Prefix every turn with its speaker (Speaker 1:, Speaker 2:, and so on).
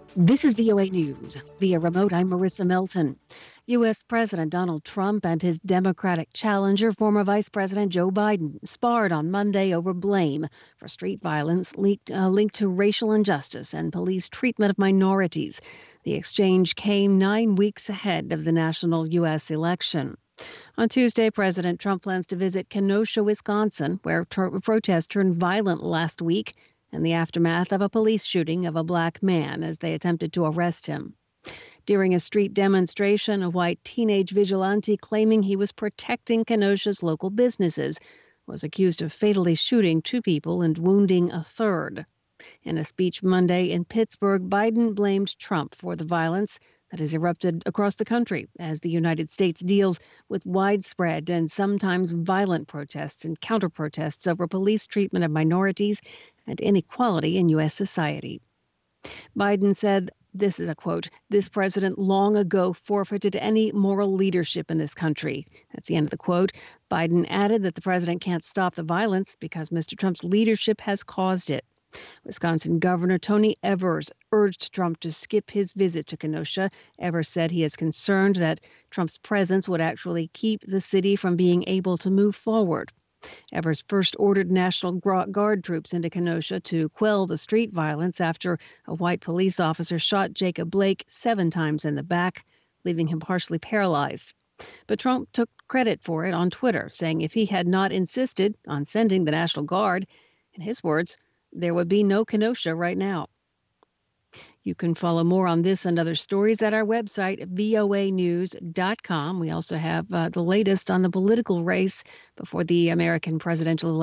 Speaker 1: This is VOA News. Via remote, I'm Marissa Melton. U.S. President Donald Trump and his Democratic challenger, former Vice President Joe Biden, sparred on Monday over blame for street violence linked to racial injustice and police treatment of minorities. The exchange came 9 weeks ahead of the national U.S. election. On Tuesday, President Trump plans to visit Kenosha, Wisconsin, where protests turned violent last week in the aftermath of a police shooting of a black man as they attempted to arrest him. During a street demonstration, a white teenage vigilante claiming he was protecting Kenosha's local businesses was accused of fatally shooting 2 people and wounding a third. In a speech Monday in Pittsburgh, Biden blamed Trump for the violence that has erupted across the country as the United States deals with widespread and sometimes violent protests and counter-protests over police treatment of minorities and inequality in U.S. society. Biden said, this is a quote, "This president long ago forfeited any moral leadership in this country." That's the end of the quote. Biden added that the president can't stop the violence because Mr. Trump's leadership has caused it. Wisconsin Governor Tony Evers urged Trump to skip his visit to Kenosha. Evers said he is concerned that Trump's presence would actually keep the city from being able to move forward. Evers first ordered National Guard troops into Kenosha to quell the street violence after a white police officer shot Jacob Blake 7 times in the back, leaving him partially paralyzed. But Trump took credit for it on Twitter, saying if he had not insisted on sending the National Guard, in his words, there would be no Kenosha right now. You can follow more on this and other stories at our website, voanews.com. We also have the latest on the political race before the American presidential election.